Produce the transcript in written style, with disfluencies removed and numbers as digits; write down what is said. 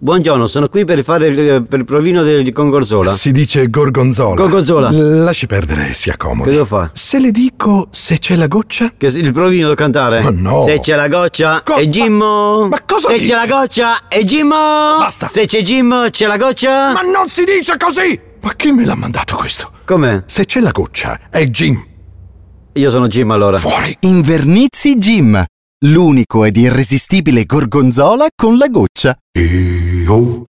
Buongiorno, sono qui per fare per il provino di Gorgonzola. Si dice gorgonzola. Gorgonzola. Lasci perdere, si accomodi. Che devo fare? Se le dico se c'è la goccia? Che il provino devo cantare? Ma no. Se c'è la goccia è Gimmo. Ma cosa Se dici? c'è la goccia è Gimmo. Basta. Se c'è Gimmo c'è la goccia. Ma non si dice così! Ma chi me l'ha mandato questo? Com'è? Se c'è la goccia è Jim. Io sono Jim allora. Fuori! Invernizi Jim, l'unico ed irresistibile gorgonzola con la goccia.